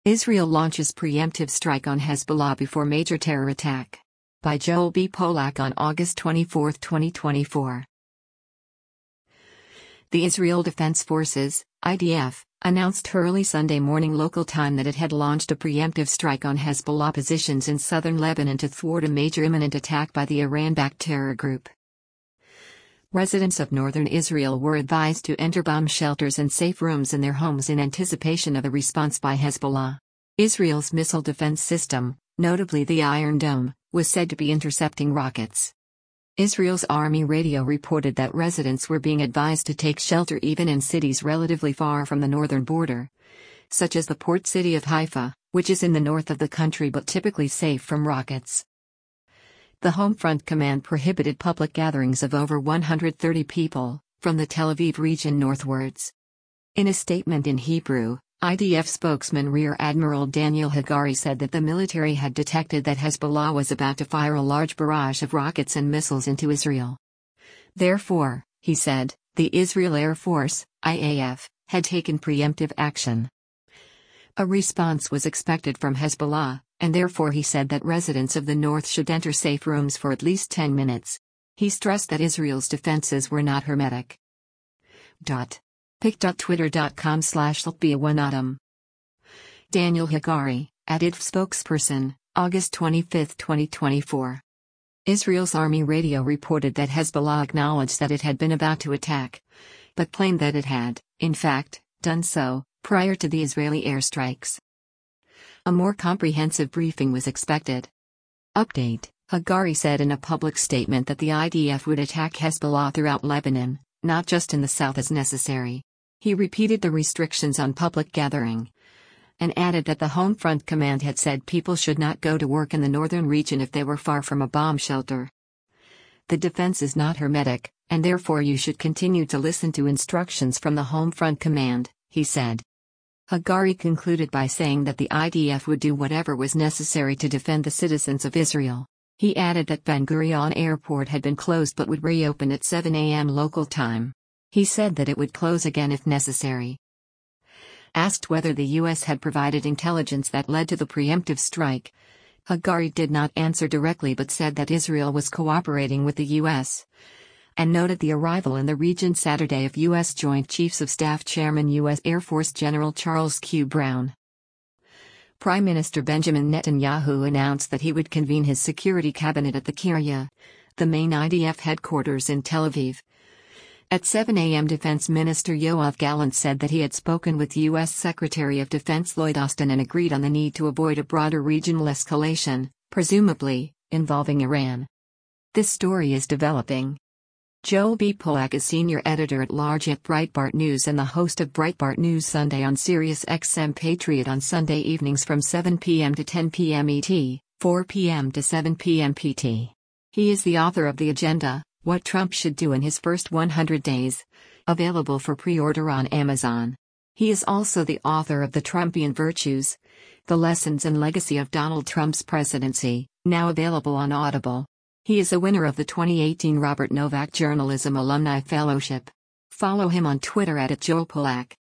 Israel launches preemptive strike on Hezbollah before major terror attack. By Joel B. Polak on August 24, 2024. The Israel Defense Forces, IDF, announced early Sunday morning local time that it had launched a preemptive strike on Hezbollah positions in southern Lebanon to thwart a major imminent attack by the Iran-backed terror group. Residents of northern Israel were advised to enter bomb shelters and safe rooms in their homes in anticipation of a response by Hezbollah. Israel's missile defense system, notably the Iron Dome, was said to be intercepting rockets. Israel's army radio reported that residents were being advised to take shelter even in cities relatively far from the northern border, such as the port city of Haifa, which is in the north of the country but typically safe from rockets. The Homefront Command prohibited public gatherings of over 130 people, from the Tel Aviv region northwards. In a statement in Hebrew, IDF spokesman Rear Admiral Daniel Hagari said that the military had detected that Hezbollah was about to fire a large barrage of rockets and missiles into Israel. Therefore, he said, the Israel Air Force, IAF, had taken preemptive action. A response was expected from Hezbollah, and therefore he said that residents of the north should enter safe rooms for at least 10 minutes. He stressed that Israel's defenses were not hermetic. pic.twitter.com/Latbia1atom. Daniel Hagari, IDF spokesperson, August 25, 2024. Israel's army radio reported that Hezbollah acknowledged that it had been about to attack, but claimed that it had, in fact, done so, prior to the Israeli airstrikes. A more comprehensive briefing was expected. Update: Hagari said in a public statement that the IDF would attack Hezbollah throughout Lebanon, not just in the south as necessary. He repeated the restrictions on public gathering, and added that the Homefront Command had said people should not go to work in the northern region if they were far from a bomb shelter. The defense is not hermetic, and therefore you should continue to listen to instructions from the Homefront Command, he said. Hagari concluded by saying that the IDF would do whatever was necessary to defend the citizens of Israel. He added that Ben Gurion Airport had been closed but would reopen at 7 a.m. local time. He said that it would close again if necessary. Asked whether the U.S. had provided intelligence that led to the preemptive strike, Hagari did not answer directly but said that Israel was cooperating with the U.S., and noted the arrival in the region Saturday of U.S. Joint Chiefs of Staff Chairman U.S. Air Force General Charles Q. Brown. Prime Minister Benjamin Netanyahu announced that he would convene his security cabinet at the Kiryat, the main IDF headquarters in Tel Aviv. At 7 a.m. Defense Minister Yoav Gallant said that he had spoken with U.S. Secretary of Defense Lloyd Austin and agreed on the need to avoid a broader regional escalation, presumably, involving Iran. This story is developing. Joel B. Polak is senior editor-at-large at Breitbart News and the host of Breitbart News Sunday on Sirius XM Patriot on Sunday evenings from 7 p.m. to 10 p.m. ET, 4 p.m. to 7 p.m. PT. He is the author of The Agenda: What Trump Should Do in His First 100 Days, available for pre-order on Amazon. He is also the author of The Trumpian Virtues: The Lessons and Legacy of Donald Trump's Presidency, now available on Audible. He is a winner of the 2018 Robert Novak Journalism Alumni Fellowship. Follow him on Twitter @JoelPolak.